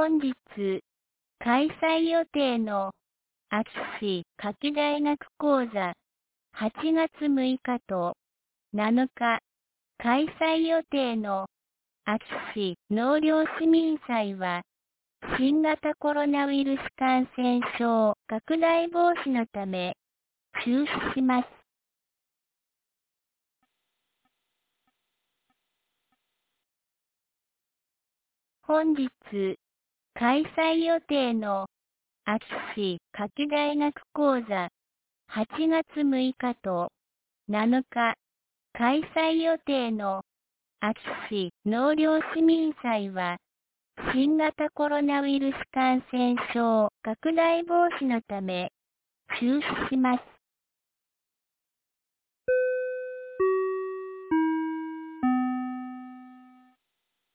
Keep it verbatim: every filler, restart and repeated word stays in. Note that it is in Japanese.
本日、開催予定の秋市夏季大学講座はちがつむいかとなのか、開催予定の秋市納涼市民祭は、新型コロナウイルス感染症拡大防止のため、中止します。本日、開催予定の秋市夏季大学講座はちがつむいかとなのか、開催予定の秋市納涼市民祭は、新型コロナウイルス感染症拡大防止のため、中止します。